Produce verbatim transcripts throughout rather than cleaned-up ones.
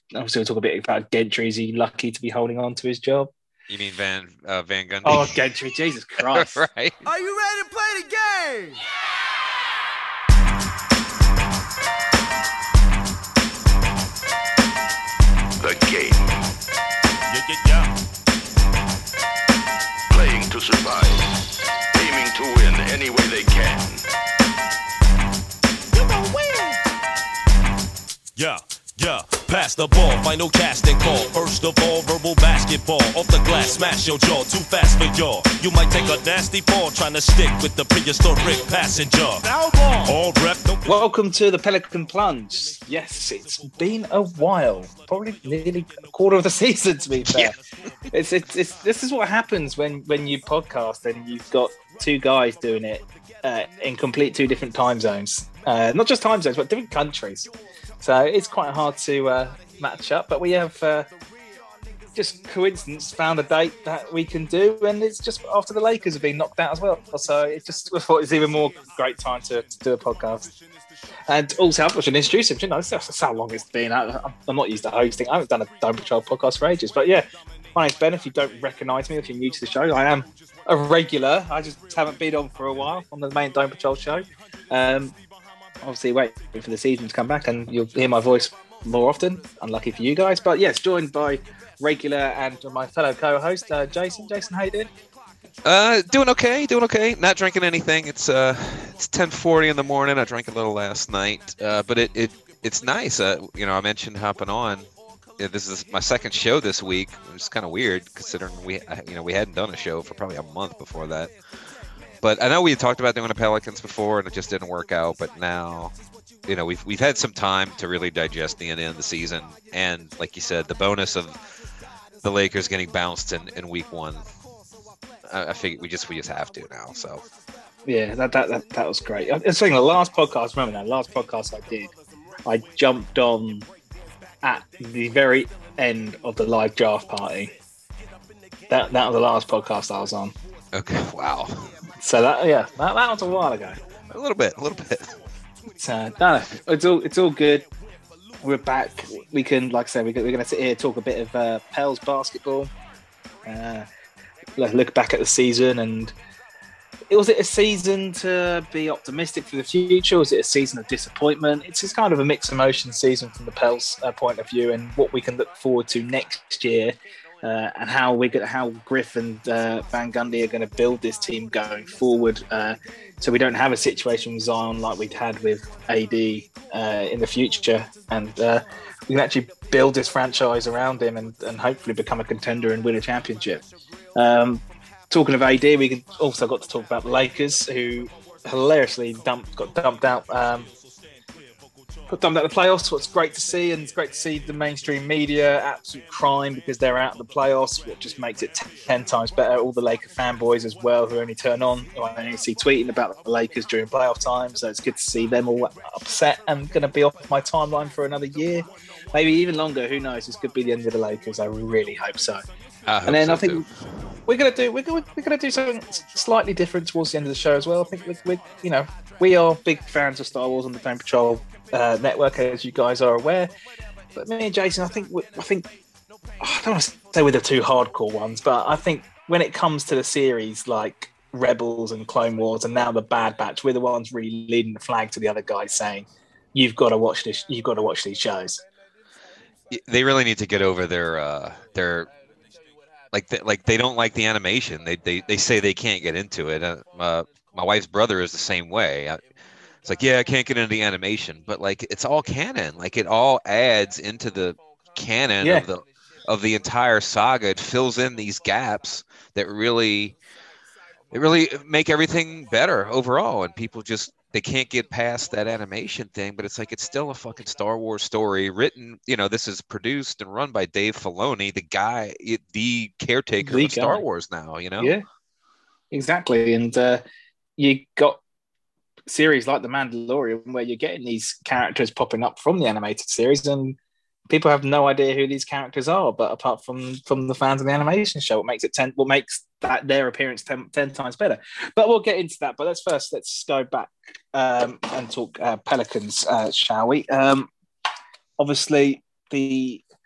Obviously, we'll talk a bit about Gentry. Is he lucky to be holding on to his job? You mean Van uh, Van Gundy? Oh, Gentry, Jesus Christ. Right. Are you ready to play the game? The game. Yeah, yeah, yeah. Playing to survive. Aiming to win any way they can. You gon' win. Yeah. Yeah, pass the ball, final casting call. First of all, verbal basketball. Off the glass, smash your jaw, too fast for y'all. You might take a nasty fall trying to stick with the prehistoric passenger. All rep, no... Welcome to the Pelican Plunge. Yes, it's been a while. Probably nearly a quarter of the season, to be fair. Yeah. It's, it's, it's, this is what happens when, when you podcast and you've got two guys doing it uh, in complete two different time zones. Uh, not just time zones, but different countries. So it's quite hard to uh, match up, but we have uh, just coincidence found a date that we can do, and it's just after the Lakers have been knocked out as well. So it just I thought it's even more great time to, to do a podcast. And also, I should introduce him. You know, that's, that's how long it's been. I, I'm not used to hosting. I haven't done a Dome Patrol podcast for ages, but yeah, my name's Ben. If you don't recognise me, if you're new to the show, I am a regular. I just haven't been on for a while on the main Dome Patrol show. Um, Obviously, wait for the season to come back and you'll hear my voice more often. Unlucky for you guys. But yes, joined by regular and my fellow co-host, uh, Jason. Jason, how you doing? Uh, doing okay, doing okay. Not drinking anything. It's uh, it's ten forty in the morning. I drank a little last night, uh, but it, it it's nice. Uh, you know, I mentioned hopping on. Yeah, this is my second show this week, which is kind of weird considering we, you know, we hadn't done a show for probably a month before that. But I know we had talked about doing the Pelicans before, and it just didn't work out. But now, you know, we've we've had some time to really digest the end of the season, and like you said, the bonus of the Lakers getting bounced in, in week one. I, I think we just we just have to now. So yeah, that that that, that was great. I was saying the last podcast. Remember that last podcast I did, I jumped on at the very end of the live draft party. That that was the last podcast I was on. Okay, wow. So that yeah, that, that was a while ago. A little bit, a little bit. So no, no, it's all it's all good. We're back. We can, like I said, we're, we're going to sit here talk a bit of uh, Pels basketball. Uh, look back at the season, and it was it a season to be optimistic for the future? Or was it a season of disappointment? It's just kind of a mixed emotion season from the Pels uh, point of view, and what we can look forward to next year. Uh, and how we are how Griff and uh, Van Gundy are going to build this team going forward, uh, so we don't have a situation with Zion like we'd had with A D uh, in the future, and uh, we can actually build this franchise around him and, and hopefully become a contender and win a championship. Um, talking of A D, we can also got to talk about the Lakers, who hilariously dumped, got dumped out. Um, Got dumped out of the playoffs. What's great to see, and it's great to see the mainstream media absolute crime because they're out of the playoffs, which just makes it ten times better. All the Laker fanboys as well, who only turn on, who I only see tweeting about the Lakers during playoff time. So it's good to see them all upset and going to be off my timeline for another year, maybe even longer. Who knows? This could be the end of the Lakers. I really hope so. I hope and then so I think too. we're going to do we're going we're going to do something slightly different towards the end of the show as well. I think we we you know we are big fans of Star Wars on the Dome Patrol Uh, network, as you guys are aware, but me and Jason, I think, I think, I don't want to say we're the two hardcore ones, but I think when it comes to the series like Rebels and Clone Wars, and now the Bad Batch, we're the ones really leading the flag to the other guys, saying, "You've got to watch this. You've got to watch these shows." They really need to get over their uh, their like the, like they don't like the animation. They they they say they can't get into it. Uh, uh, my wife's brother is the same way. I, It's like, yeah, I can't get into the animation, but like it's all canon. Like it all adds into the canon Yeah. of the of the entire saga. It fills in these gaps that really, it really make everything better overall. And people just they can't get past that animation thing. But it's like it's still a fucking Star Wars story written. You know, this is produced and run by Dave Filoni, the guy, the caretaker The of Star guy. Wars now. You know, Yeah, exactly. And uh, you got series like The Mandalorian where you're getting these characters popping up from the animated series, and people have no idea who these characters are, but apart from from the fans of the animation show, what makes it ten what makes that their appearance ten, ten times better. But we'll get into that. But let's first let's go back um, and talk uh, Pelicans, uh, shall we? Um, obviously, the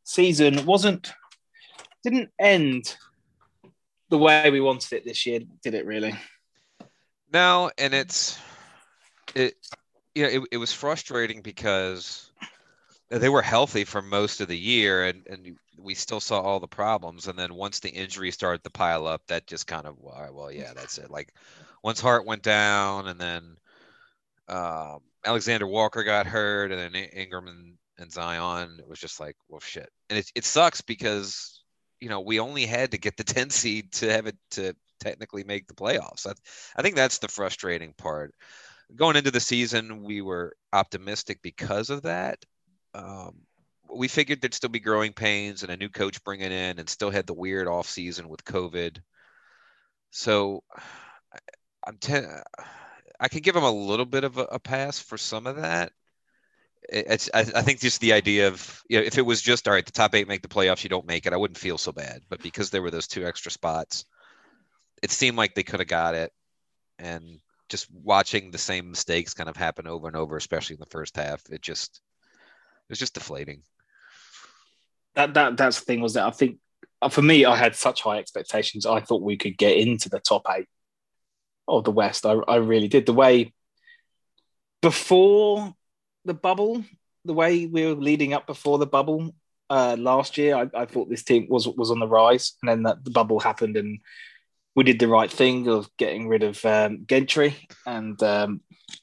season wasn't didn't end the way we wanted it this year, did it? Really? No, and it's it. You know, it it was frustrating because they were healthy for most of the year, and and we still saw all the problems. And then once the injuries started to pile up, that just kind of all right, well, yeah, that's it. Like once Hart went down, and then um, Alexander Walker got hurt, and then Ingram and, and Zion, it was just like, well, shit. And it it sucks because you know we only had to get the ten seed to have it to technically make the playoffs. I, I think that's the frustrating part. Going into the season, we were optimistic because of that. Um, we figured there'd still be growing pains and a new coach bringing in, and still had the weird off season with COVID. So I'm ten, I can give them a little bit of a, a pass for some of that. It's I, I think just the idea of, you know, if it was just all right, the top eight make the playoffs, you don't make it, I wouldn't feel so bad. But because there were those two extra spots, it seemed like they could have got it, and just watching the same mistakes kind of happen over and over, especially in the first half, it just it was just deflating. That that that's the thing, was that I think for me, I had such high expectations. I thought we could get into the top eight of the West. I, I really did. The way before the bubble, the way we were leading up before the bubble uh, last year, I, I thought this team was was on the rise, and then that, the bubble happened, and we did the right thing of getting rid of um, Gentry. And um,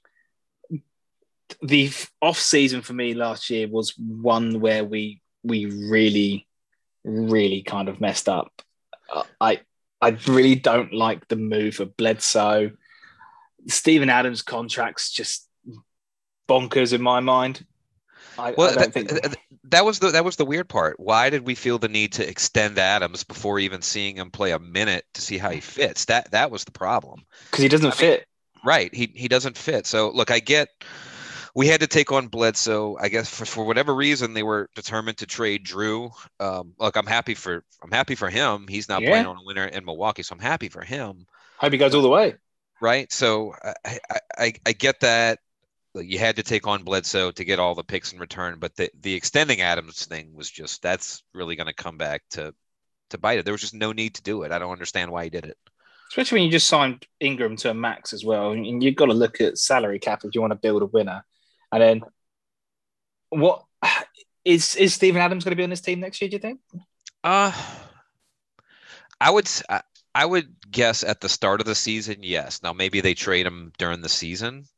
the off season for me last year was one where we we really, really kind of messed up. Uh, I I really don't like the move of Bledsoe. Steven Adams' contract's just bonkers in my mind. I, well, I don't th- think th- that was the that was the weird part. Why did we feel the need to extend Adams before even seeing him play a minute to see how he fits? That that was the problem. Because he doesn't I fit. Mean, right. He he doesn't fit. So look, I get we had to take on Bledsoe. I guess for, for whatever reason they were determined to trade Drew. Um, look, I'm happy for I'm happy for him. He's not Yeah. playing on a winner in Milwaukee, so I'm happy for him. Hope he goes all the way. Right. So I I, I, I get that. You had to take on Bledsoe to get all the picks in return, but the, the extending Adams thing was just, that's really going to come back to, to bite it. There was just no need to do it. I don't understand why he did it. Especially when you just signed Ingram to a max as well. And you've got to look at salary cap if you want to build a winner. And then what is, is Steven Adams going to be on this team next year, do you think? Uh, I would, I, I would guess at the start of the season, yes. Now, maybe they trade him during the season.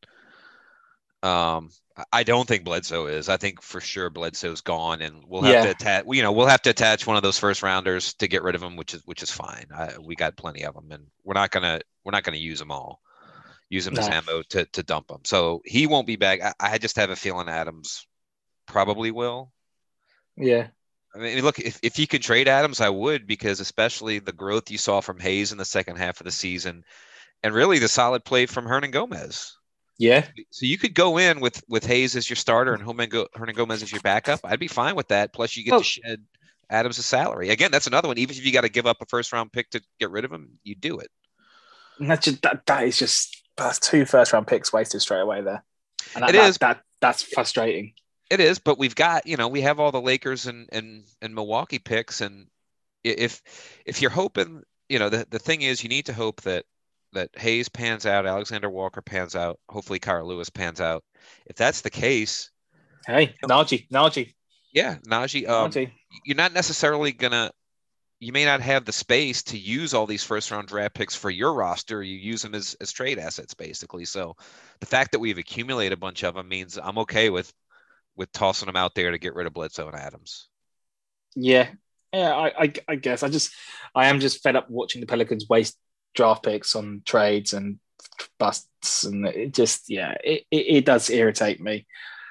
Um, I don't think Bledsoe is. I think for sure Bledsoe's gone, and we'll have Yeah. to attach. You know, we'll have to attach one of those first rounders to get rid of him, which is which is fine. I, we got plenty of them, and we're not gonna we're not gonna use them all. Use them as No. ammo to to dump them. So he won't be back. I, I just have a feeling Adams probably will. Yeah. I mean, look, if if you could trade Adams, I would, because especially the growth you saw from Hayes in the second half of the season, and really the solid play from Hernan Gomez. Yeah. So you could go in with, with Hayes as your starter and Hernan Gomez as your backup. I'd be fine with that. Plus, you get Oh. to shed Adams' salary. Again, that's another one. Even if you got to give up a first round pick to get rid of him, you do it. And that's just, that, that is just, that's two first round picks wasted straight away there. And that, It that, is. That, that's frustrating. It is, but we've got, you know, we have all the Lakers and, and, and Milwaukee picks. And if if you're hoping, you know, the, the thing is, you need to hope that that Hayes pans out, Alexander Walker pans out, hopefully Kyle Lewis pans out. If that's the case, Hey, Najee, Najee, yeah, Najee, um, Najee. you're not necessarily gonna, you may not have the space to use all these first round draft picks for your roster. You use them as, as trade assets, basically. So the fact that we've accumulated a bunch of them means I'm okay with with tossing them out there to get rid of Bledsoe and Adams. Yeah. Yeah, I, I, I guess. I just, I am just fed up watching the Pelicans waste draft picks on trades and busts, and it just, yeah, it, it, it does irritate me.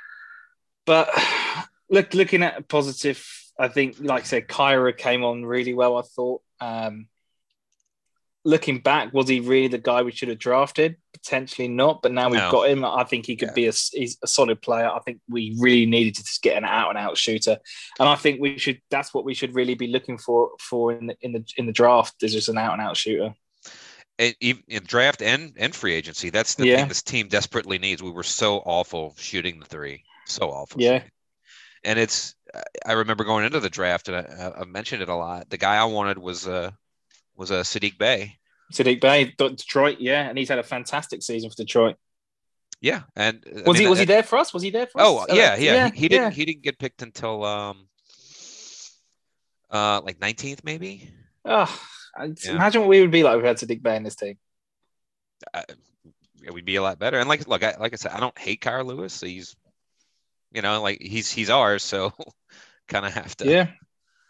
But look, looking at a positive, I think, like I said, Kyra came on really well, I thought. Um, looking back, was he really the guy we should have drafted? Potentially not, but now we've No. got him. I think he could Yeah. be a, he's a solid player. I think we really needed to just get an out-and-out shooter, and I think we should. That's what we should really be looking for for in the in the in the draft. Is just an out-and-out shooter. And even in draft and, and free agency, that's the Yeah. thing this team desperately needs. We were so awful shooting the three, so awful. Yeah. shooting. And it's I remember going into the draft, and I, I've mentioned it a lot. The guy I wanted was uh was a uh, Sadiq Bey. Sadiq Bey, Detroit, yeah, and he's had a fantastic season for Detroit. Yeah, and I was mean, he was that, he there for us? Was he there for oh, us? Oh yeah, yeah. yeah, He, he didn't yeah. he didn't get picked until um uh like nineteenth maybe. Oh, yeah. Imagine what we would be like if we had Sadiq Bey in this team. Uh, yeah, we'd be a lot better. And like look, I, like I said, I don't hate Kyle Lewis. So he's, you know, like he's he's ours, so kind of have to. Yeah.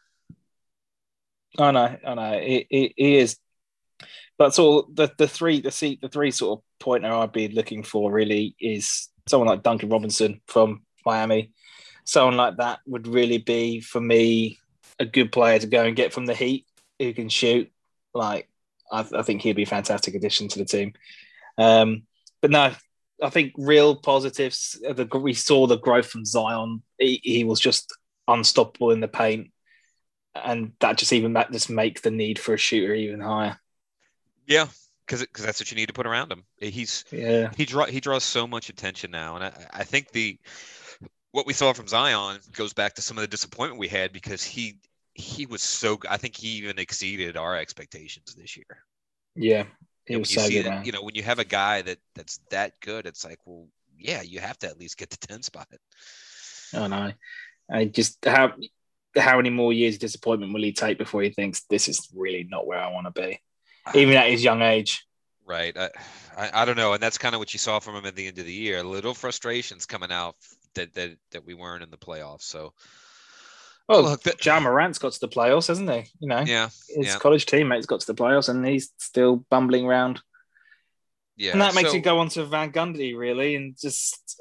I know, I know. He, he, he is. But so the the three the seat the three sort of pointer I'd be looking for really is someone like Duncan Robinson from Miami. Someone like that would really be for me a good player to go and get from the Heat who can shoot. Like I, I think he'd be a fantastic addition to the team. Um, but no, I think real positives. The, we saw the growth from Zion. He, he was just unstoppable in the paint, and that just even that just makes the need for a shooter even higher. Yeah, because because that's what you need to put around him. He's yeah he draw he draws so much attention now, and I, I think the what we saw from Zion goes back to some of the disappointment we had because he he was so I think he even exceeded our expectations this year. Yeah, he and was when you so see good, it, man. you know, when you have a guy that that's that good, it's like, well, yeah, you have to at least get the ten spot. Oh no, I just how how many more years of disappointment will he take before he thinks this is really not where I want to be? Even at his young age. Right. I, I, I don't know. And that's kind of what you saw from him at the end of the year. Little frustrations coming out that that, that we weren't in the playoffs. So, well, look, that, Ja Morant's got to the playoffs, hasn't he? You know, yeah, his yeah. college teammates got to the playoffs and he's still bumbling around. Yeah. And that makes so, it go on to Van Gundy, really. And just,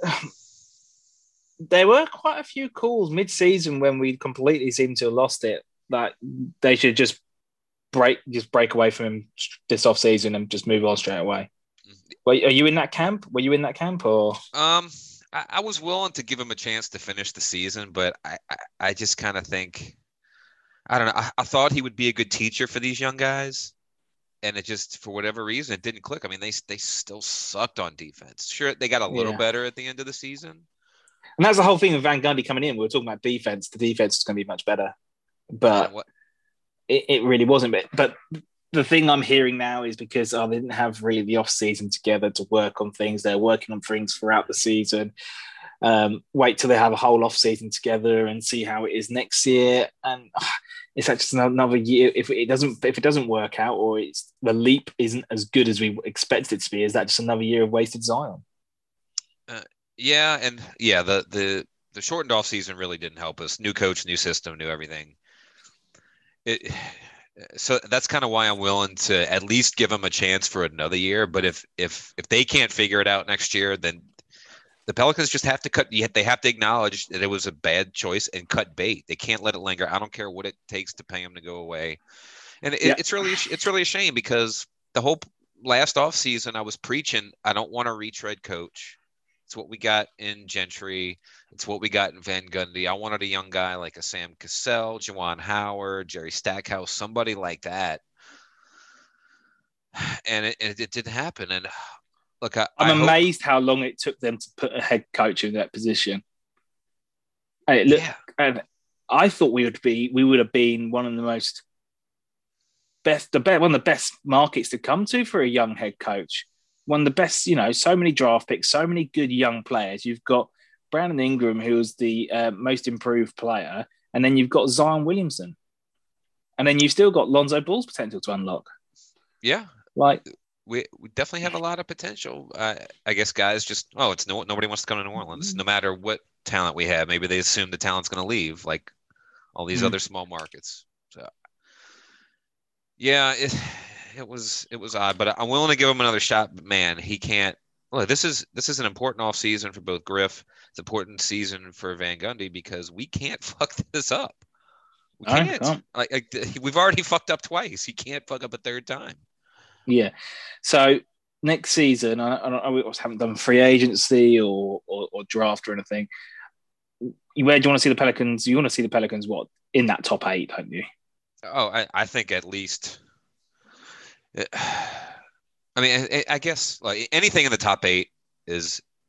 there were quite a few calls mid-season when we completely seemed to have lost it. That they should just break just break away from him this off season and just move on straight away. Are you in that camp? Were you in that camp or? Um, I, I was willing to give him a chance to finish the season, but I, I, I just kind of think, I don't know. I, I thought he would be a good teacher for these young guys, and it just for whatever reason it didn't click. I mean, they they still sucked on defense. Sure, they got a little yeah. better at the end of the season, and that's the whole thing with Van Gundy coming in. We were talking about defense. The defense is going to be much better, but. What? It, it really wasn't. But, but the thing I'm hearing now is because oh, they didn't have really the off season together to work on things. They're working on things throughout the season. Um, wait till they have a whole off season together and see how it is next year. And oh, it's just another year. If it doesn't, if it doesn't work out, or it's the leap isn't as good as we expected it to be, is that just another year of wasted Zion? Uh, yeah, and yeah, the the the shortened off season really didn't help us. New coach, new system, new everything. It, so that's kind of why I'm willing to at least give them a chance for another year. But if if if they can't figure it out next year, then the Pelicans just have to cut. They have to acknowledge that it was a bad choice and cut bait. They can't let it linger. I don't care what it takes to pay them to go away. And it, yeah. it's really it's really a shame because the whole last off season I was preaching I don't want a retread coach. It's what we got in Gentry. It's what we got in Van Gundy. I wanted a young guy like a Sam Cassell, Juwan Howard, Jerry Stackhouse, somebody like that. And it, it, it didn't happen. And look, I, I'm I amazed hope... how long it took them to put a head coach in that position. Hey, look, yeah. and I thought we would be, we would have been one of the most best, the best, one of the best markets to come to for a young head coach. One of the best, you know, so many draft picks, so many good young players. You've got Brandon Ingram, who was the uh, most improved player, and then you've got Zion Williamson, and then you've still got Lonzo Ball's potential to unlock. Yeah, like we we definitely have a lot of potential. Uh, I guess guys just oh, it's no nobody wants to come to New Orleans, no matter what talent we have. Maybe they assume the talent's going to leave, like all these mm-hmm. other small markets. So yeah, it. It was it was odd, but I'm willing to give him another shot. But man, he can't. Look, this is this is an important off season for both Griff. It's an important season for Van Gundy because we can't fuck this up. We can't. can't. Like, like we've already fucked up twice. He can't fuck up a third time. Yeah. So next season, I, I, don't, I haven't done free agency or, or or draft or anything. Where do you want to see the Pelicans? You want to see the Pelicans what in that top eight, don't you? Oh, I, I think at least. I mean, I, I guess like anything in the top eight is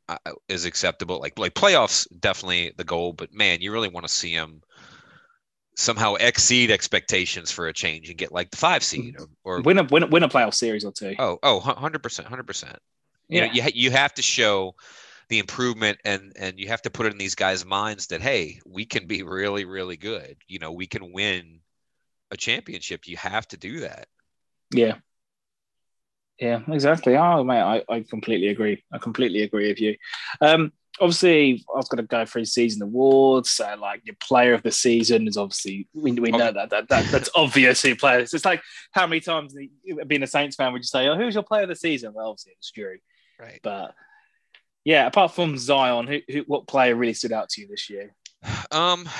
uh, is acceptable. Like like playoffs, definitely the goal. But man, you really want to see him somehow exceed expectations for a change and get like the five seed or, or win a win a, win a playoff series or two. oh oh one hundred percent, one hundred percent. You Yeah. know, you ha- you have to show the improvement and and you have to put it in these guys' minds that hey, we can be really really good. You know, we can win a championship. You have to do that. Yeah. Yeah, exactly. Oh, mate, I, I completely agree. I completely agree with you. Um, obviously, I was going to go through season awards. So, like, your player of the season is obviously, we, we know that, that that that's obvious who players. It's like how many times, being a Saints fan, would you say, oh, who's your player of the season? Well, obviously, it's Drew. Right. But, yeah, apart from Zion, who, who what player really stood out to you this year? Um,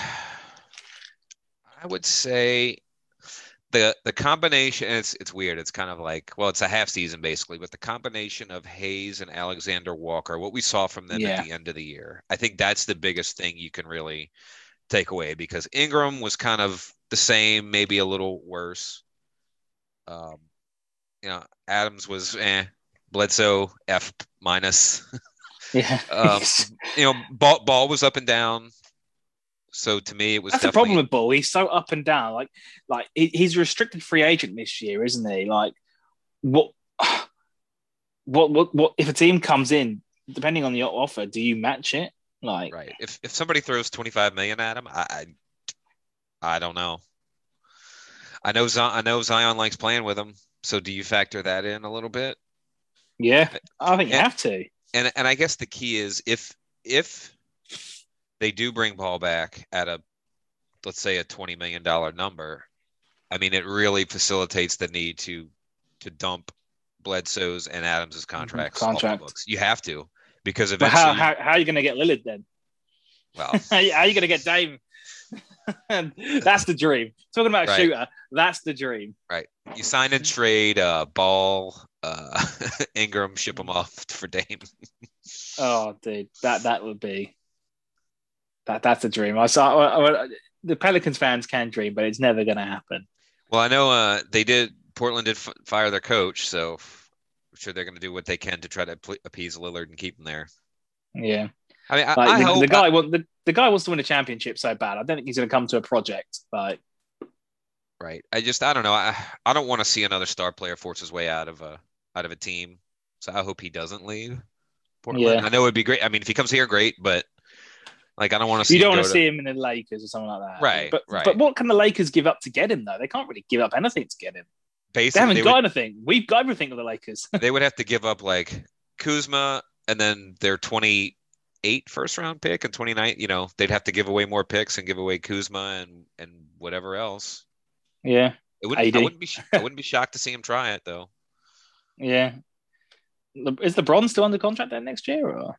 I would say the the combination. It's it's weird. It's kind of like well, it's a half season basically, but the combination of Hayes and Alexander Walker, what we saw from them Yeah. at the end of the year, I think that's the biggest thing you can really take away because Ingram was kind of the same, maybe a little worse. Um, you know, Adams was eh, Bledsoe F minus. Yeah. um, you know, ball ball was up and down. So to me, it was That's the definitely problem with Ball. He's so up and down. Like, like he- he's a restricted free agent this year, isn't he? Like, what, what, what, what? If a team comes in, depending on the offer, do you match it? Like, right. If if somebody throws twenty-five million at him, I, I I don't know. I know Zion, I know Zion likes playing with him. So do you factor that in a little bit? yeah, I think you And- have to. And and I guess the key is if if they do bring Paul back at a let's say a twenty million dollar number, I mean it really facilitates the need to to dump Bledsoe's and Adams's contracts off Contract. the books. You have to because But how, eventually, how, how are you going to get Lillard then? well, How are you going to get Dame? That's the dream. Talking about a Right. shooter, that's the dream. you sign and trade uh, Ball, uh, Ingram, ship them off for Dame. Oh, dude, that that would be that. That's a dream. I saw I, I, the Pelicans fans can dream, but it's never going to happen. Well, I know uh, they did. Portland did f- fire their coach, so I'm sure they're going to do what they can to try to ple- appease Lillard and keep him there. Yeah, I mean, I, like I the, hope the guy want the, the guy wants to win a championship so bad. I don't think he's going to come to a project. Like, right. I just I don't know. I I don't want to see another star player force his way out of a out of a team. So I hope he doesn't leave Portland. Yeah. I know it'd be great. I mean, if he comes here, great. But like, I don't want to see. you don't him want go to see him in the Lakers or something like that, Right, But right. but what can the Lakers give up to get him though? They can't really give up anything to get him. They Basically, haven't they got would, anything. We've got everything with the Lakers. they would have to give up like Kuzma and then their twenty-eight first round pick and twenty-nine. You know, they'd have to give away more picks and give away Kuzma and and whatever else. yeah, It wouldn't. I A D. wouldn't be. sh- I wouldn't be shocked to see him try it though. yeah. Le- Is LeBron still under contract then next year? Or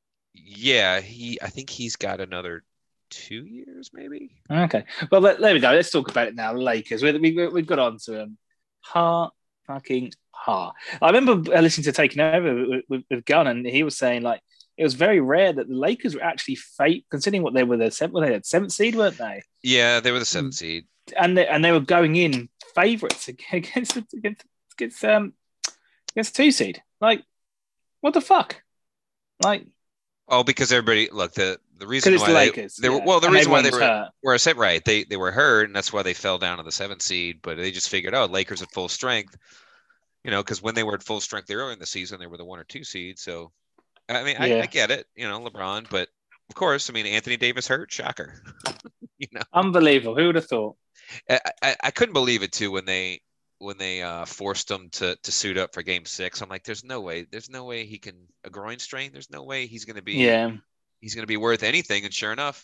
Yeah, he. I think he's got another two years, maybe. okay, well let, there we go. Let's talk about it now. The Lakers. We, we we've got on to him. Heart fucking heart. I remember listening to Taking Over with, with, with Gunn, and he was saying like it was very rare that the Lakers were actually fate, considering what they were the seventh, they had seventh seed, weren't they? Yeah, they were the Mm. seventh seed. And they, and they were going in favourites against against against um against two seed. Like, what the fuck? Like, Oh, because everybody look the the reason because it's why the they, Lakers. they were yeah. well the And reason why everyone they was were hurt. were I said right they they were hurt and that's why they fell down to the seventh seed. But they just figured oh Lakers at full strength, you know, because when they were at full strength earlier in the season they were the one or two seed. So I mean I, Yeah. I get it, you know, LeBron, but of course I mean Anthony Davis hurt, shocker. you know, Unbelievable. Who would have thought? I, I I couldn't believe it too when they when they uh, forced him to to suit up for Game Six. I'm like, there's no way, there's no way he can a groin strain. There's no way he's going to be Yeah. he's going to be worth anything. And sure enough,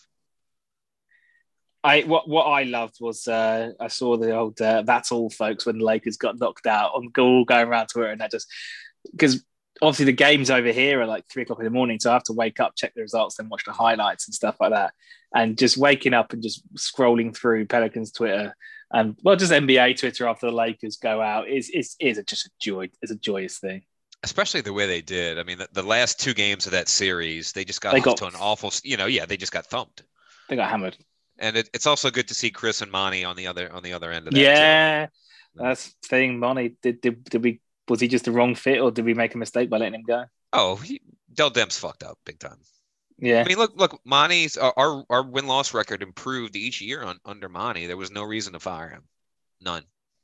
I what what I loved was uh, I saw the old uh, that's all folks when the Lakers got knocked out on all going around Twitter and that just because obviously the games over here are like three o'clock in the morning, so I have to wake up, check the results, then watch the highlights and stuff like that. And just waking up and just scrolling through Pelicans Twitter and well, just N B A Twitter after the Lakers go out is is is just a joy. It's a joyous thing. especially the way they did. I mean, the, the last two games of that series, they just got They off got- to an awful, you know, yeah, they just got thumped. They got hammered. And it, it's also good to see Chris and Monty on the other on the other end of that. Yeah, too. that's the thing. Money did, did did we was he just the wrong fit or did we make a mistake by letting him go? Oh, he, Del Dem's fucked up big time. Yeah. I mean, look, look, Monty's our our win loss record improved each year on under Monty. There was no reason to fire him, none.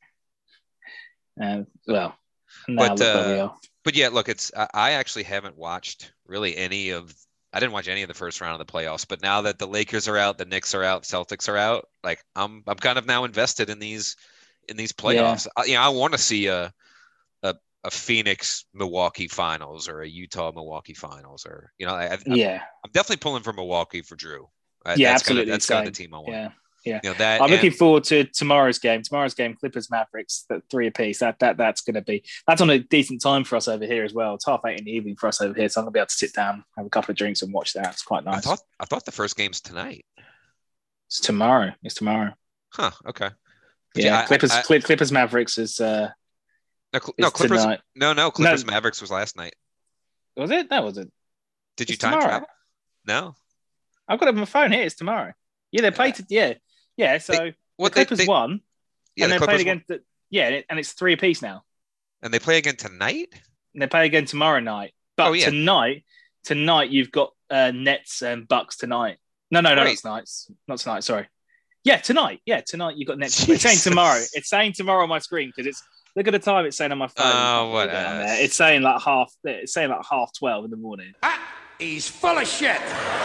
Uh, well, now But look where we uh, are. but yeah, look, it's I, I actually haven't watched really any of. I didn't watch any of the first round of the playoffs. But now that the Lakers are out, the Knicks are out, Celtics are out, like I'm I'm kind of now invested in these in these Yeah. playoffs. I, you know, I want to see a a a Phoenix Milwaukee finals or a Utah Milwaukee finals, or you know, I, I, I'm, Yeah. I'm definitely pulling for Milwaukee for Drew. Uh, Yeah, that's absolutely. Gonna, that's kind same. of the team I want. Yeah. Yeah. You know that. I'm looking and- forward to tomorrow's game. Tomorrow's game, Clippers Mavericks, that three apiece. That that that's going to be that's on a decent time for us over here as well. It's half eight in the evening for us over here, so I'm going to be able to sit down, have a couple of drinks, and watch that. It's quite nice. I thought I thought the first game's tonight. It's tomorrow. It's tomorrow. Huh. Okay. But Yeah, I- Clippers I- I- Cli- Clippers Mavericks is uh No, Cl- no is Clippers. tonight. No, no, Clippers Mavericks was last night. Was it? That was it. Did you It's time tomorrow. travel? No. I've got it on my phone here. It's tomorrow. Yeah, they played. To, yeah, yeah. So Well, the they- Clippers they- won, Yeah, and the they Clippers played won. against. The, yeah, and it's three apiece now. And they play again tonight. And they play again tomorrow night. But Oh, yeah. tonight, tonight you've got uh, Nets and Bucks tonight. No, no, no, Wait. not tonight. Not tonight. Sorry. Yeah, tonight. Yeah, tonight you've got Nets. It's saying tomorrow. It's saying tomorrow on my screen because it's look at the time. It's saying on my phone. Oh, Can't what read it on ass. there. It's saying like half. It's saying like half twelve in the morning. He's full of shit.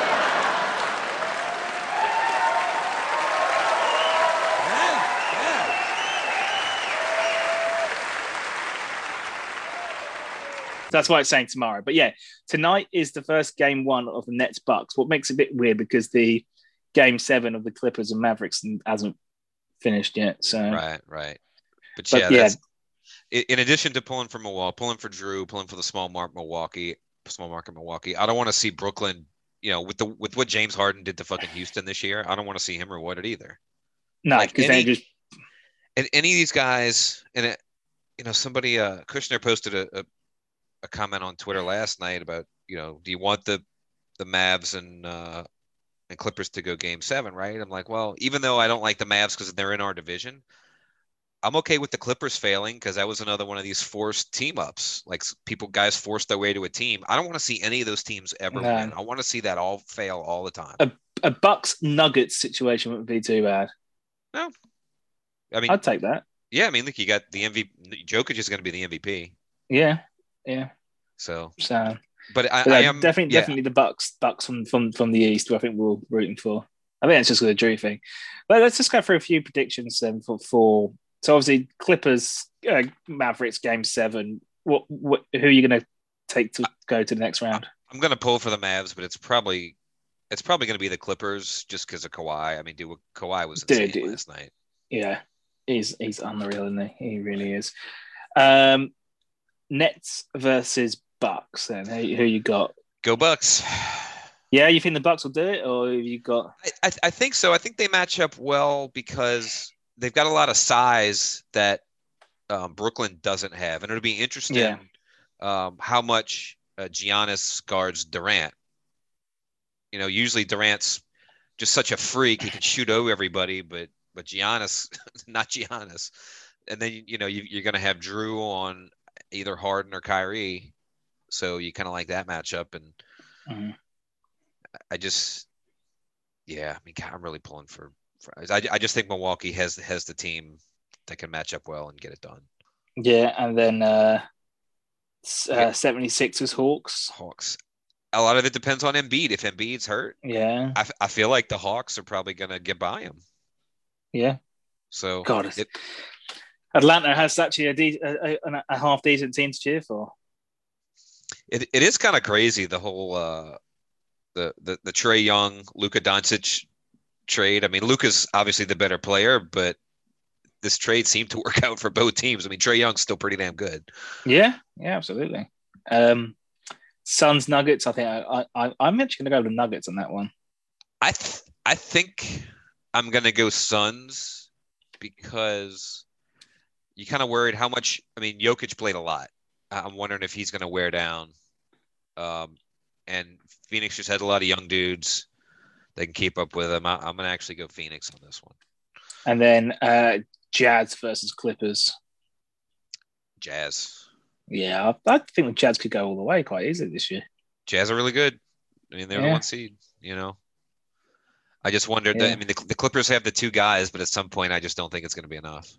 That's why it's saying tomorrow. But yeah, tonight is the first game one of the Nets Bucks. What makes it a bit weird because the game seven of the Clippers and Mavericks hasn't finished yet. So Right, right. But, But yeah, yeah. that's, i- in addition to pulling for Milwaukee, pulling for Drew, pulling for the small mark Milwaukee, small market Milwaukee, I don't want to see Brooklyn. You know, with the with what James Harden did to fucking Houston this year, I don't want to see him rewarded either. no, Like because any- they just And any of these guys, and it, you know, somebody, uh, Kushner posted a, a a comment on Twitter last night about, you know, do you want the the Mavs and uh, and Clippers to go Game Seven, right? I'm like, well, even though I don't like the Mavs because they're in our division, I'm okay with the Clippers failing because that was another one of these forced team ups. Like s- people, guys forced their way to a team. I don't want to see any of those teams ever No. win. I want to see that all fail all the time. A- a Bucks Nuggets situation wouldn't be too bad. I mean, I'd take that. yeah, I mean, look, you got the M V P. Jokic is going to be the M V P. Yeah, yeah. So, So but I, but I yeah, am definitely, yeah. definitely the Bucks, Bucks from from from the East, who I think we're all rooting for. I think it's just a Drew thing. But let's just go through a few predictions then for for. So obviously Clippers, uh, Mavericks game seven. What, what who are you going to take to go to the next round? I'm going to pull for the Mavs, but it's probably it's probably going to be the Clippers just because of Kawhi. I mean, dude, Kawhi was insane Dude, last night. Yeah, he's he's unreal, isn't he? He really is. Um, Nets versus Bucks. Then who, who you got? Go Bucks. Yeah, you think the Bucks will do it, or have you got? I, I, I think so. I think they match up well because they've got a lot of size that um, Brooklyn doesn't have, and it'll be interesting Yeah. um, how much uh, Giannis guards Durant. You know, usually Durant's just such a freak; he can shoot over everybody, but but Giannis, not Giannis. And then you know you, you're going to have Drew on either Harden or Kyrie, so you kind of like that matchup. And Mhm. I just, yeah, I mean, God, I'm really pulling for. for I, I just think Milwaukee has has the team that can match up well and get it done. Yeah, and then uh, s- Yeah. uh, seventy-sixers Hawks. Hawks. A lot of it depends on Embiid. If Embiid's hurt, Yeah, I, f- I feel like the Hawks are probably going to get by him. yeah. So God, it's- it, Atlanta has actually a, de- a, a, a half decent team to cheer for. it, it is kind of crazy, the whole uh, the the the Trey Young, Luka Doncic trade. I mean, Luka's obviously the better player, but this trade seemed to work out for both teams. I mean, Trey Young's still pretty damn good. Yeah, yeah, absolutely. Um, Suns Nuggets. I think I, I I'm actually going to go with the Nuggets on that one. I th- I think I'm gonna go Suns because you kind of worried how much. I mean, Jokic played a lot. I- I'm wondering if he's gonna wear down. Um, and Phoenix just had a lot of young dudes. They can keep up with him. I- I'm gonna actually go Phoenix on this one. And then uh, Jazz versus Clippers. Jazz. Yeah, I, I think the Jazz could go all the way quite easily this year. Jazz are really good. I mean, they're the Yeah. one seed. You know, I just wondered. That, Yeah. I mean, the, the Clippers have the two guys, but at some point, I just don't think it's going to be enough.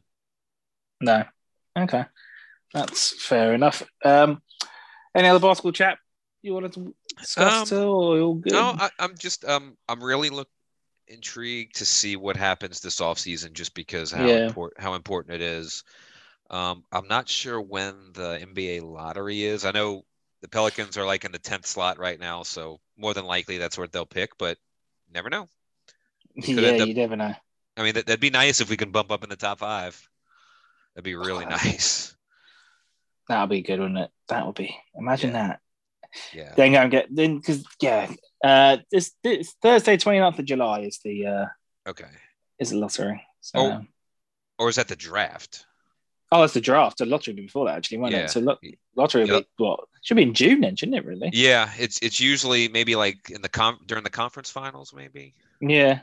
No. Okay. That's fair enough. Um, any other basketball chat you wanted to discuss Um, too, or all good? No, I, I'm just um, I'm really look intrigued to see what happens this offseason, just because how Yeah. important how important it is. Um, I'm not sure when the N B A lottery is. I know the Pelicans are like in the tenth slot right now, so more than likely that's what they'll pick, but never know. could yeah, end up- you never know. I mean, that, that'd be nice if we can bump up in the top five. That'd be really Oh, nice. That would be good, wouldn't it? That would be. Imagine Yeah. that. Yeah. Then go and get then because yeah, uh, this, this Thursday, twenty-ninth of July is the uh Okay. is the lottery. So, Oh. um, Or is that the draft? oh, it's the draft. The lottery will be before that, actually, won't Yeah. it? So lo- lottery will Yep. be what? Should be in June then, shouldn't it? Really? Yeah, it's it's usually maybe like in the com during the conference finals, maybe. Yeah.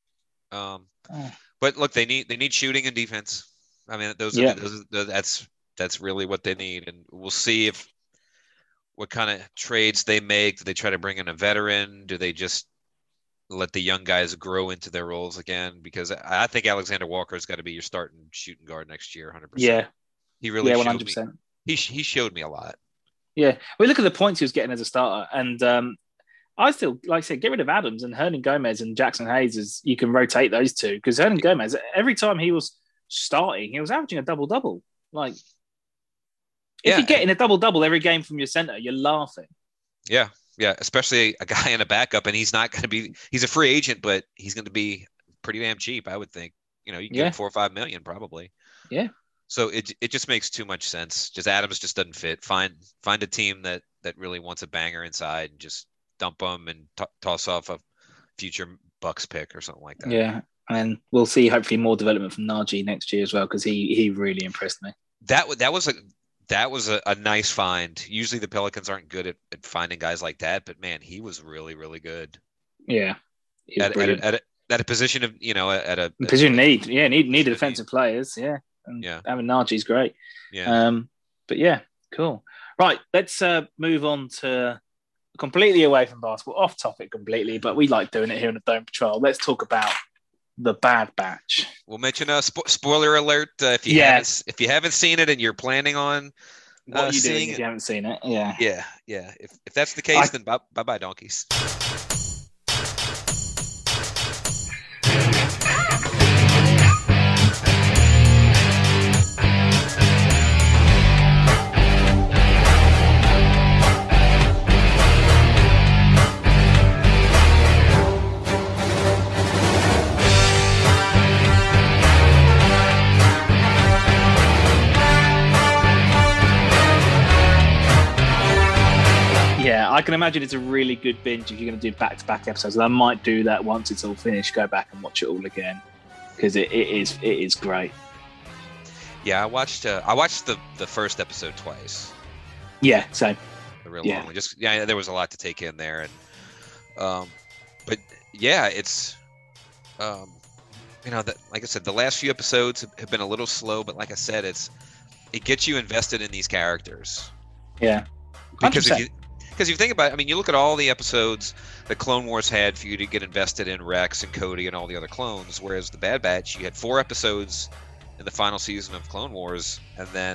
Um, Oh. but look, they need they need shooting and defense. I mean, those are Yeah. those are, that's that's really what they need, and we'll see if what kind of trades they make. Do they try to bring in a veteran? Do they just let the young guys grow into their roles again? Because I I think Alexander Walker's got to be your starting shooting guard next year, one hundred percent. Yeah. He really Yeah. showed One hundred me. percent. He sh- he showed me a lot. Yeah. We look at the points he was getting as a starter, and um, I still like I said, get rid of Adams and Hernan Gomez and Jackson Hayes. Is you can rotate those two because Hernan Gomez every time he was starting, he was averaging a double double. Like, if Yeah. you're getting a double double every game from your center, you're laughing. Yeah, yeah, especially a guy in a backup, and he's not going to be. He's a free agent, but he's going to be pretty damn cheap, I would think. You know, you can Yeah. get him four or five million probably. Yeah. So it it just makes too much sense. Just Adams just doesn't fit. Find find a team that that really wants a banger inside and just dump them and t- toss off a future Bucks pick or something like that. Yeah, and we'll see hopefully more development from Najee next year as well because he he really impressed me. That wa- that was a that was a, a nice find. Usually the Pelicans aren't good at, at finding guys like that, but man, he was really really good Yeah, he was at, at, brilliant. a, at, a, at a position of you know at a Because you need, yeah, need need Position of defensive players, yeah, and Yeah. having Najee's great. yeah. Um, but yeah, cool. Right, let's uh, move on to completely away from basketball, off topic completely, but we like doing it here in the Dome Patrol. Let's talk about the Bad Batch. We'll mention a spo- spoiler alert uh, if you Yeah. haven't if you haven't seen it and you're planning on. What Uh, are you doing seeing if it- you haven't seen it? Yeah. Yeah, yeah. If if that's the case, I- then bye bye bye donkeys. Yeah, I can imagine it's a really good binge if you're going to do back-to-back episodes. And I might do that once it's all finished. Go back and watch it all again because it, it is it is great. Yeah, I watched uh, I watched the the first episode twice. Yeah, same. The real Yeah. long one. Just yeah, there was a lot to take in there, and um, but yeah, it's um, you know, that like I said, the last few episodes have- have been a little slow, but like I said, it's it gets you invested in these characters. Yeah, Because if one hundred you because you think about it, I mean, you look at all the episodes that Clone Wars had for you to get invested in Rex and Cody and all the other clones, whereas the Bad Batch, you had four episodes in the final season of Clone Wars, and then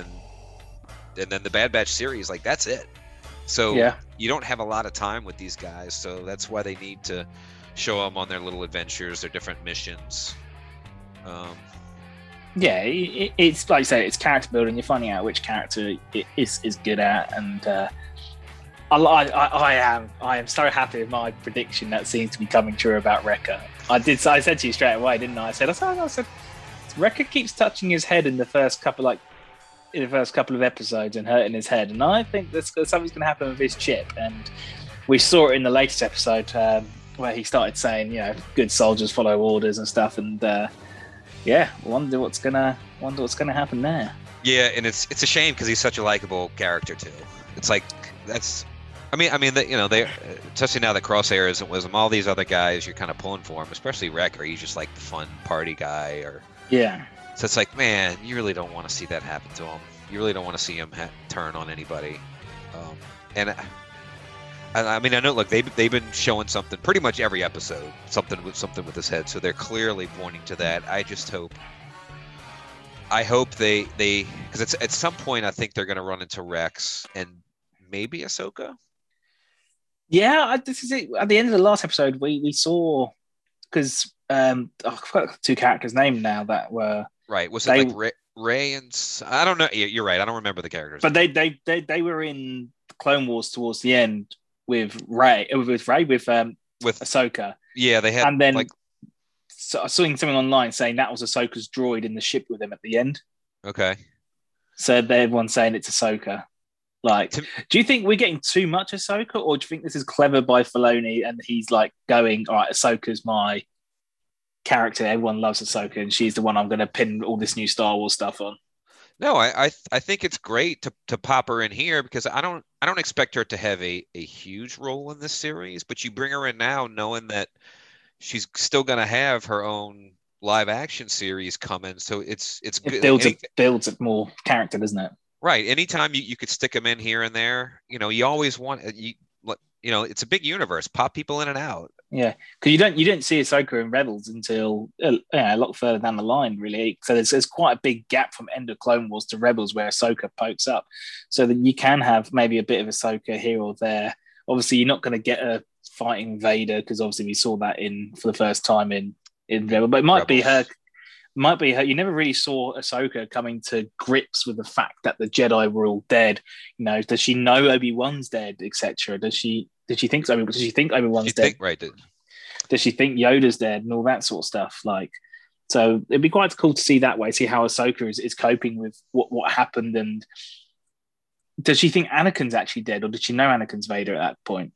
and then the Bad Batch series, like that's it. So Yeah. you don't have a lot of time with these guys, so that's why they need to show them on their little adventures, their different missions. Um, Yeah, it, it's like I say, it's character building. You're finding out which character it is is good at, and uh, I, I, I am I am so happy with my prediction that seems to be coming true about Wrecker. I did. I said to you straight away, didn't I? I said, I said, I said, Wrecker keeps touching his head in the first couple, like in the first couple of episodes, and hurting his head, and I think that's something's going to happen with his chip. And we saw it in the latest episode um, where he started saying, you know, good soldiers follow orders and stuff, and. Uh, Yeah, wonder what's gonna wonder what's gonna happen there. yeah, and it's it's a shame because he's such a likable character too. It's like that's, I mean, I mean that you know they, especially now that Crosshair isn't with him, all these other guys you're kind of pulling for him, especially Wrecker. He's just like the fun party guy, or Yeah, so it's like, man, you really don't want to see that happen to him. You really don't want to see him ha- turn on anybody. Um, and I, I, I mean, I know. Look, they've they've been showing something pretty much every episode, something with something with his head. So they're clearly pointing to that. I just hope. I hope they they because it's at some point I think they're going to run into Rex and maybe Ahsoka. Yeah, I, this is it. At the end of the last episode, we we saw because um, oh, I forgot the two characters' name now that were right. Was it they, like Ray, Ray and I don't know. You're right. I don't remember the characters. But they they they they were in Clone Wars towards the end with Ray with Ray with um with Ahsoka. Yeah, they had and then like. So I saw something online saying that was Ahsoka's droid in the ship with him at the end. Okay. So everyone's saying it's Ahsoka. Like, To, do you think we're getting too much Ahsoka, or do you think this is clever by Filoni and he's like going, all right, Ahsoka's my character. Everyone loves Ahsoka, and she's the one I'm going to pin all this new Star Wars stuff on. No, I, I I think it's great to to pop her in here because I don't I don't expect her to have a, a huge role in this series, but you bring her in now knowing that she's still going to have her own live action series coming. So it's it's It good. builds Any, it builds it more character, doesn't it? right. Anytime you, you could stick them in here and there, you know, you always want you you know, it's a big universe. Pop people in and out. Yeah, because you don't you don't see Ahsoka in Rebels until uh, yeah, a lot further down the line, really. So there's there's quite a big gap from end of Clone Wars to Rebels where Ahsoka pokes up, so that you can have maybe a bit of Ahsoka here or there. Obviously, you're not going to get a fighting Vader because obviously we saw that in for the first time in in Rebels, but it might Rebels. be her. Might be her. You never really saw Ahsoka coming to grips with the fact that the Jedi were all dead. You know, does she know Obi-Wan's dead, et cetera? Does she? Did she think so? Does she think Obi-Wan's dead? Think, right. Does she think Yoda's dead and all that sort of stuff? Like, so it'd be quite cool to see that way. See how Ahsoka is, is coping with what what happened, and does she think Anakin's actually dead, or did she know Anakin's Vader at that point?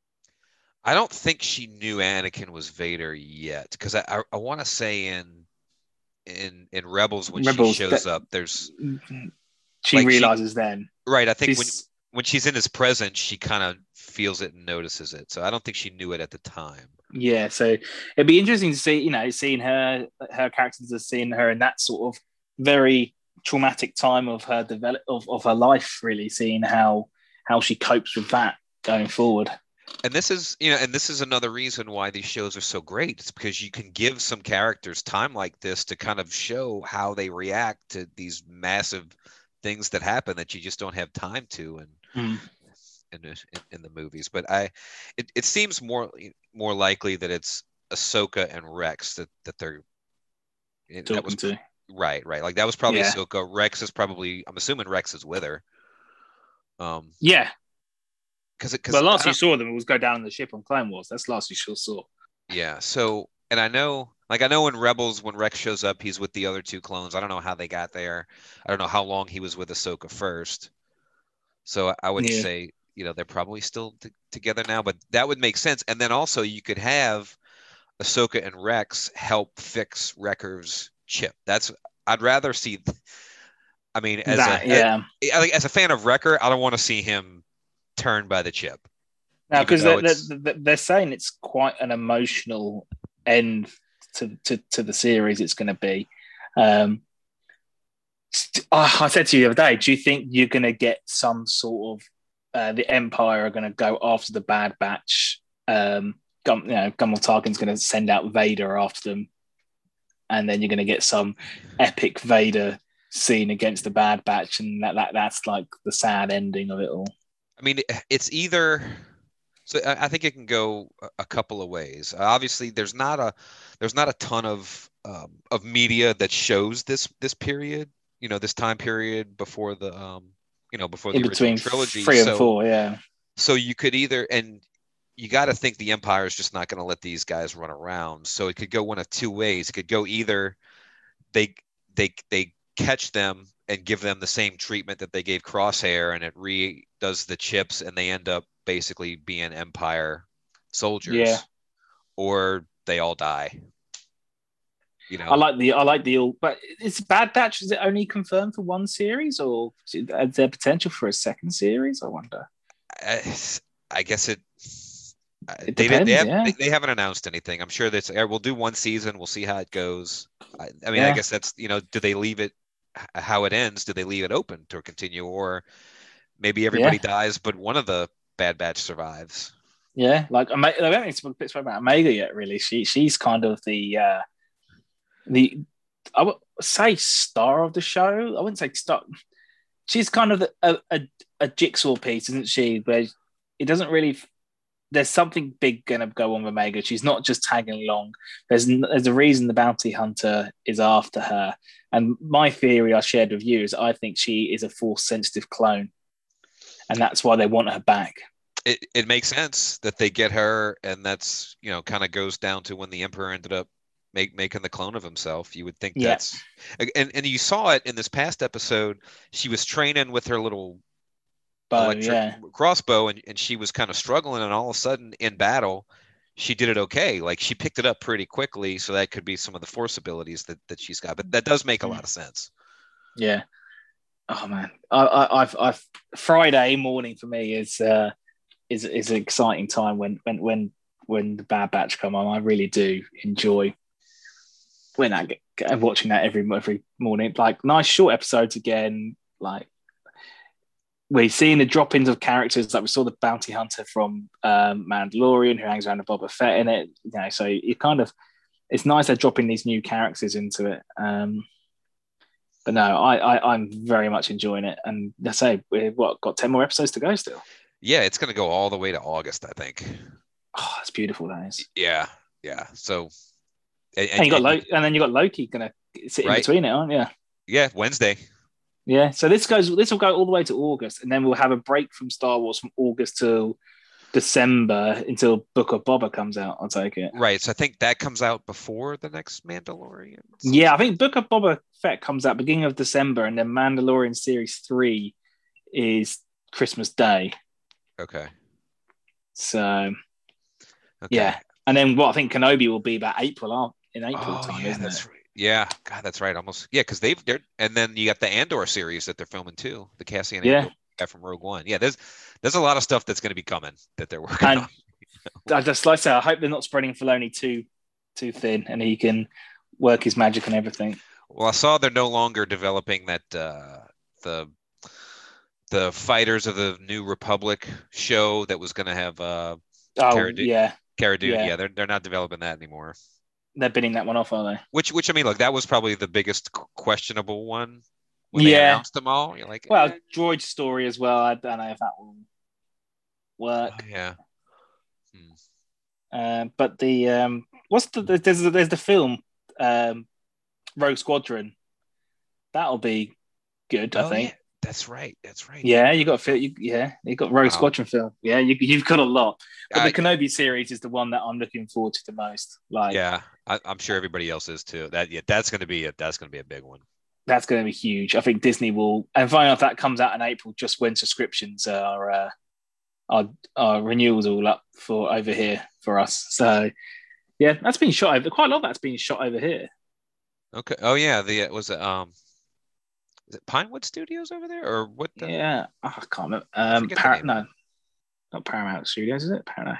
I don't think she knew Anakin was Vader yet, because I I, I want to say in in in Rebels when Rebels, she shows that, up, there's she like realizes she, then. Right, I think when She's, when she's in his presence, she kind of feels it and notices it. So I don't think she knew it at the time. yeah, so it'd be interesting to see, you know, seeing her her characters, seeing her in that sort of very traumatic time of her develop of, of her life, really seeing how how she copes with that going forward. And this is, you know, and this is another reason why these shows are so great. It's because you can give some characters time like this to kind of show how they react to these massive things that happen that you just don't have time to and Mm. in, in in the movies. But I, it, it seems more more likely that it's Ahsoka and Rex that that they're Talking that was to. right, right. Like that was probably Yeah. Ahsoka. Rex is probably. I'm assuming Rex is with her. Um, Yeah. because because Well, last you saw them was go down on the ship on Clone Wars. That's last you sure saw. yeah. So, and I know, like, I know in Rebels, when Rex shows up, he's with the other two clones. I don't know how they got there. I don't know how long he was with Ahsoka first. So I- I would Yeah. say, you know, they're probably still t- together now, but that would make sense. And then also you could have Ahsoka and Rex help fix Wrecker's chip. That's, I'd rather see, I mean, as That, a, yeah. I think as a fan of Wrecker, I don't want to see him turned by the chip. Now, even because though they're, it's- they're, they're saying it's quite an emotional end to, to, to the series it's going to be. Um, st- oh, I said to you the other day, do you think you're going to get some sort of uh, the Empire are going to go after the Bad Batch? Um, Gum, you know, Gummal Tarkin's going to send out Vader after them, and then you're going to get some epic Vader scene against the Bad Batch, and that, that that's like the sad ending of it all. I mean, it's either. So I I think it can go a- a couple of ways. Obviously, there's not a there's not a ton of um, of media that shows this this period. You know, this time period before the um, you know before the In original between trilogy. three and so, four, yeah. so you could either and you got to think the Empire is just not going to let these guys run around. So it could go one of two ways. It could go either they they they catch them and give them the same treatment that they gave Crosshair, and it redoes the chips, and they end up basically being Empire soldiers, Yeah. or they all die. You know, I like the I like the all, but it's Bad Batch. Is it only confirmed for one series, or is there potential for a second series? I wonder. I, I guess it. It they, depends, they, have, yeah. they, they haven't announced anything. I'm sure that's. We'll do one season. We'll see how it goes. I, I mean, I Yeah. guess that's you know. Do they leave it how it ends? Do they leave it open to continue, or maybe everybody Yeah. dies, but one of the Bad Batch survives. Yeah, like I haven't even spoken about Omega yet. Really, she she's kind of the uh, the I would say star of the show. I wouldn't say star. She's kind of the, a, a a jigsaw piece, isn't she? Where it doesn't really. There's something big going to go on with Omega. She's not just tagging along. There's there's a reason the bounty hunter is after her. And my theory I shared with you is I think she is a force sensitive clone, and that's why they want her back. It it makes sense that they get her, and that's, you know, kind of goes down to when the Emperor ended up make, making the clone of himself. You would think Yeah. that's, and and you saw it in this past episode. She was training with her little But electric yeah, crossbow, and, and she was kind of struggling, and all of a sudden in battle, she did it okay. Like she picked it up pretty quickly, so that could be some of the force abilities that, that she's got. But that does make a lot of sense. yeah. Oh man, I, I, I've, I've Friday morning for me is uh, is is an exciting time when when when when the Bad Batch come on. I really do enjoy when I get watching that every every morning. Like nice short episodes again. Like we're seeing the drop-ins of characters. Like we saw the bounty hunter from um, Mandalorian who hangs around with Boba Fett in it. You know, so you kind of it's nice they're dropping these new characters into it. Um, But no, I, I I'm very much enjoying it, and I say we've what got ten more episodes to go still. Yeah, it's going to go all the way to August, I think. Oh, it's beautiful, that is. Yeah, yeah. So, and, And you got Loki, and then you got Loki gonna sit in Right. between it, aren't you? yeah, Wednesday. Yeah. So this goes. This will go all the way to August, and then we'll have a break from Star Wars from August till December until Book of Boba comes out. I'll take it. Right. So I think that comes out before the next Mandalorian. Yeah, I think Book of Boba Fett comes out beginning of December, and then Mandalorian series three is Christmas Day. Okay. So Okay. yeah, and then what I think Kenobi will be about April, uh, in April Oh, time, yeah, isn't that's it? right. Yeah, God, that's right. Almost. Yeah, because they've they're and then you got the Andor series that they're filming too. The Cassian Yeah. Andor guy from Rogue One. Yeah, there's there's a lot of stuff that's going to be coming that they're working And on. I just like I say, I hope they're not spreading Filoni too too thin, and he can work his magic and everything. Well, I saw they're no longer developing that uh, the the Fighters of the New Republic show that was going to have uh, Oh Cara Dune. yeah, Cara Dune. Yeah. Yeah, they're they're not developing that anymore. they're bidding that one off, are they? Which which I mean, look, that was probably the biggest qu- questionable one when they Yeah. announced them all. You're like, Well, eh, Droid story as well. I don't know if that will work. oh, yeah. Hmm. Uh, but the um, what's the there's there's the film um, Rogue Squadron. That'll be good, I Oh, think. yeah. That's right. That's right. Yeah, you got Phil. You, yeah, you got Rogue Wow. Squadron film. Yeah, you, you've got a lot. But I- the Kenobi series is the one that I'm looking forward to the most. Like, Yeah, I, I'm sure everybody else is too. That yeah, that's going to be a that's going to be a big one. that's going to be huge. I think Disney will, and finally, if that comes out in April, just when subscriptions are uh, our our renewals all up for over here for us. So yeah, that's been shot over. Quite a lot of that's been shot over here. Okay. Oh yeah, the was it um, is it Pinewood Studios over there or what? The, Yeah, oh, I can't remember. Um, Forget the Par- name. no, not Paramount Studios, is it? Paramount.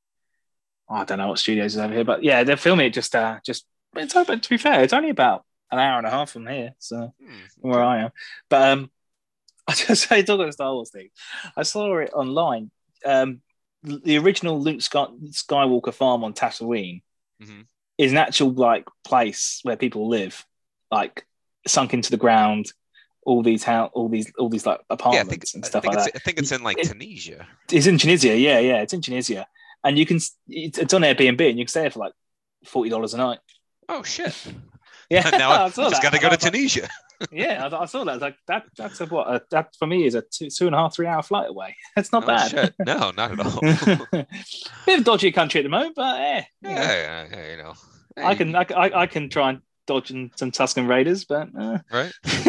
Oh, I don't know what studios is over here, but yeah, they're filming it just uh just. It's over. To be fair, it's only about an hour and a half from here, so Hmm, from where I am. But um, I just say talking about the Star Wars thing. I saw it online. Um, the original Luke Sky- Skywalker farm on Tatooine Mhm. is an actual like place where people live, like sunk into the ground. All these how all these all these like Yeah, I apartments think and I stuff think like it's that. I think it's in like It- Tunisia. It's in Tunisia, yeah, yeah, it's in Tunisia, and you can it's, it's on Airbnb, and you can stay there for like forty dollars a night. Oh shit! Yeah, now I, I saw just that. got to go I to was like- Tunisia. Yeah, I, I saw that. I was like, that that's a what? A, that for me is a two two and a half three hour flight away. That's not Oh, bad. shit. No, not at all. Bit of a dodgy country at the moment, but eh, you know, yeah, yeah, you know. I Hey, can I, I, I can try and dodge in some Tuscan Raiders, but uh. right.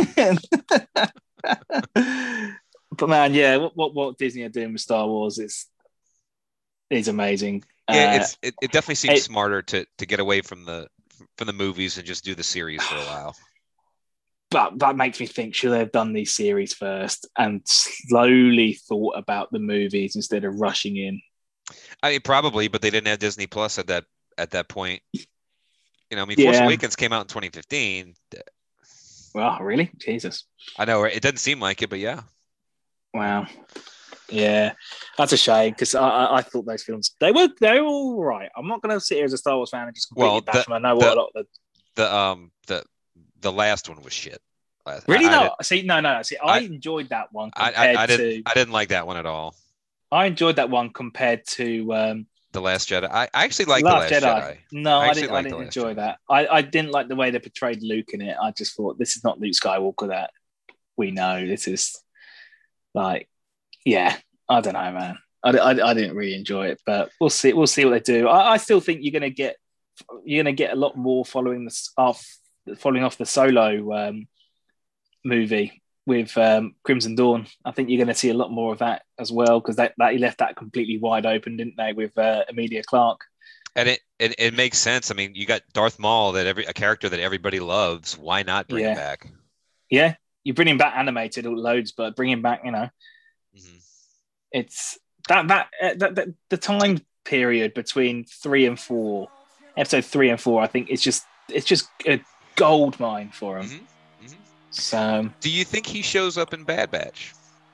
but man, yeah, what, what what Disney are doing with Star Wars is is amazing. Yeah, Uh, it's it, it definitely seems it- smarter to to get away from the from the movies and just do the series for a while. but that makes me think should they have done these series first and slowly thought about the movies instead of rushing in? I mean, probably, but they didn't have Disney Plus at that at that point. You know, I mean, Force Yeah. Awakens came out in twenty fifteen. Well, really? Jesus. I know, right? It doesn't seem like it, but yeah. Wow. Yeah, that's a shame because I, I, I thought those films they were they were all right. I'm not going to sit here as a Star Wars fan and just completely Well, bash the- them. I know the- what a lot of the The um the the last one was shit. I- really I, not. See, no, no. See, I, I- enjoyed that one I, compared I, I didn't to. I didn't like that one at all. I enjoyed that one compared to um, The Last Jedi. I, I actually like Last, the Last Jedi. Jedi. No, I I, actually didn't. I like The didn't Last enjoy Jedi. that. I, I didn't like the way they portrayed Luke in it. I just thought this is not Luke Skywalker that we know. This is like, yeah, I don't know, man. I, I, I didn't really enjoy it, but we'll see. We'll see what they do. I, I still think you're going to get you're going to get a lot more following this off following off the Solo um, movie with um, Crimson Dawn. I think you're going to see a lot more of that as well because that, that he left that completely wide open, didn't they, with uh, Emilia Clarke? And it, it it makes sense. I mean, you got Darth Maul, that every a character that everybody loves. Why not bring Yeah. him back? Yeah, you bring him back animated loads, but bring him back, you know, Mhm. it's that that, uh, that that the time period between three and four, episode three and four. I think it's just it's just a gold mine for him. Mhm. Mhm. So Do you think he shows up in Bad Batch?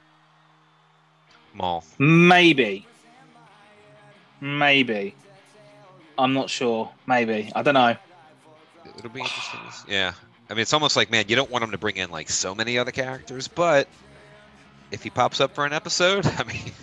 Maul. maybe, maybe, I'm not sure. Maybe I don't know. It'll be interesting. to see. Yeah. I mean, it's almost like, man, you don't want him to bring in like so many other characters, but if he pops up for an episode, I mean,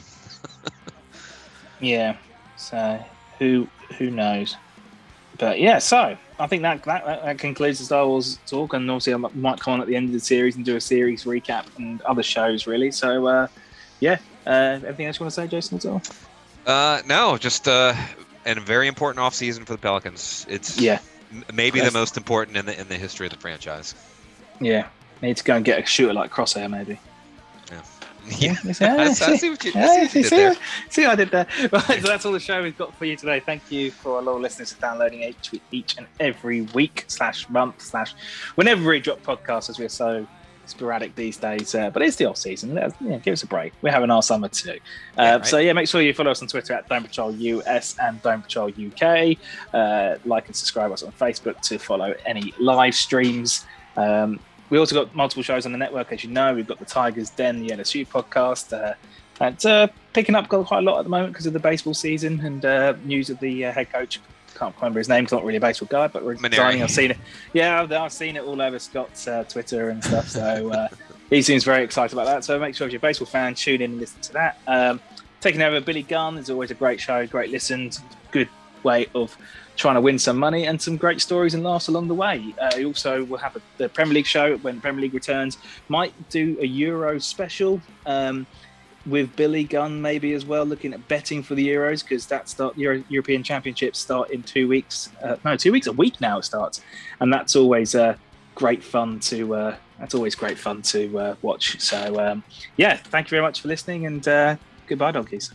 Yeah. So who who knows? But yeah, so I think that that, that concludes the Star Wars talk, and obviously I might come on at the end of the series and do a series recap and other shows really. So uh, yeah, uh, anything else you want to say, Jason? At all? uh, no, just uh, and a very important off season for the Pelicans. It's Yeah, m- maybe Yes. the most important in the in the history of the franchise. yeah. Need to go and get a shooter like Crosshair, maybe. Yeah, You see- yeah, I see- see what you, I Yeah, see what you see, did there. see, see what I did there. Right, so that's all the show we've got for you today. Thank you for a lot of listeners for downloading each, each and every week slash month slash whenever we drop podcasts, as we're so sporadic these days. Uh, but it's the off season. Let us, yeah, give us a break. We're having our summer too. Uh, Yeah, right. So yeah, make sure you follow us on Twitter at Dome Patrol U S and Dome Patrol U K. Uh, like and subscribe us on Facebook to follow any live streams. Um, We also got multiple shows on the network, as you know. We've got the Tigers Den, the L S U podcast. Uh, and uh, picking up quite a lot at the moment because of the baseball season and uh, news of the uh, head coach. Can't remember his name, 'cause I'm not really a baseball guy, but we're Maneri. resigning. I've seen it. Yeah, I've, I've seen it all over Scott's uh, Twitter and stuff. So uh, he seems very excited about that. So make sure if you're a baseball fan, tune in and listen to that. Um, taking over Billy Gunn is always a great show, great listen, good way of trying to win some money and some great stories and laughs along the way. Uh, we also will have a, the Premier League show when the Premier League returns. Might do a Euro special um, with Billy Gunn maybe as well, looking at betting for the Euros because that start Euro, European Championships start in two weeks. Uh, no, two weeks a week now it starts, and that's always uh, great fun to. Uh, that's always great fun to uh, watch. So um, yeah, thank you very much for listening, and uh, goodbye, donkeys.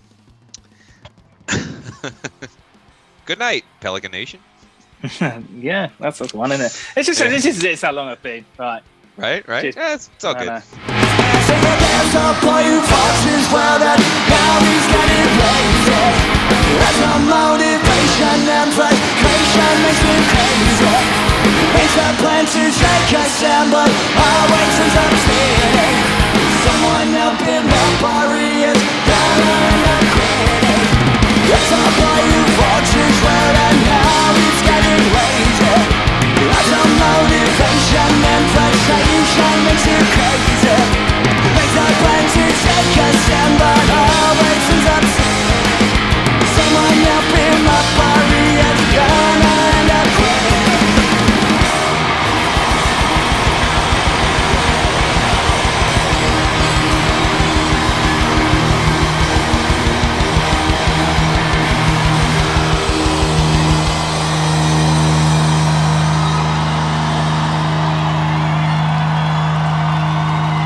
Good night, Pelican Nation. Yeah, that's that's one, isn't it? It's just Yeah. it's just it's how long I've been. Right. Right, right. Cheers. Yeah, it's, it's all I good. know. There's a boy who foxes well that now he's getting lazy. There's no motivation and frustration makes me crazy. It's a plan to take us down, but always ends up stealing. Someone up in the bar is down and I'm quitting. There's a boy who